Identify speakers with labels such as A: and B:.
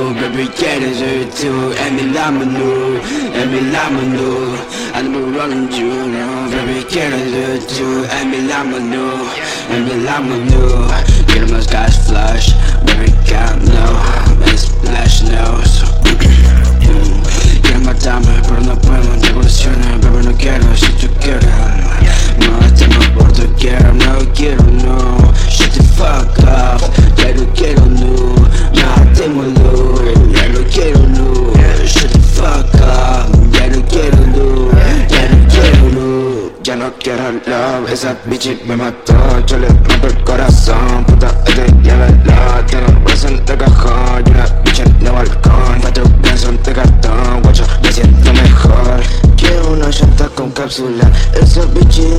A: no, baby quieres ser tú. En mi Lambo, I'm running you, no, baby quieres ser tú. En mi Lambo, quiero más gas flash, baby can't no, es splash no. Quiero matarme, pero no puedo, te evoluciones, baby no quiero, si tú quieres. Mátame por tu quiero, no quiero, no. Shut the fuck up, ya no quiero, no. Matémoslo, ya no quiero, no. Shut the fuck up, ya no quiero, no. Ya no quiero, no. Ya no quiero love, esa bitch me mató. Yo le rompo el corazón, puta, llévelo. Tengo razón de cajón y una bitch en el balcón. Cuatro brazos de cartón, guacho, me siento mejor. Quiero una llanta con cápsula, esa bitch